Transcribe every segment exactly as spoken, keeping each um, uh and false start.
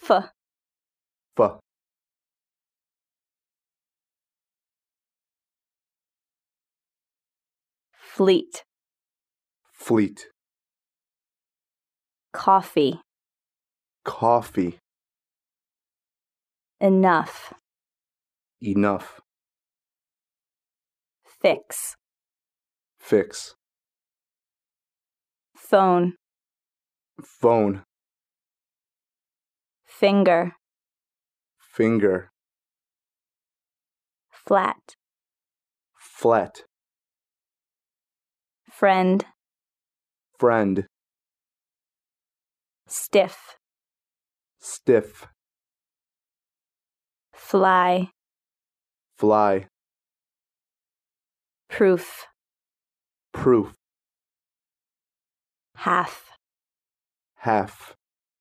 F. F. Fleet. Fleet. Coffee. Coffee. Enough. Enough. Fix. Fix. Phone. Phone. Finger. Finger. Flat. Flat. Friend. Friend. Stiff. Stiff. Fly. Fly. Proof. Proof. Half. Half.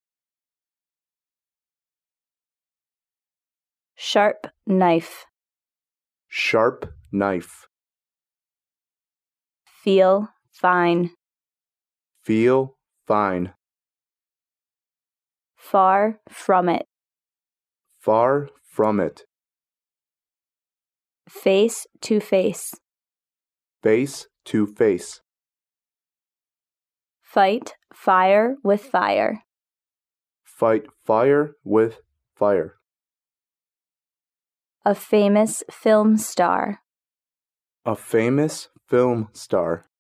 Sharp knife. Sharp knife. Feel fine. Feel fine. Far from it. Far from it. Face to face. Face to face. Fight fire with fire. Fight fire with fire. A famous film star. A famous film star.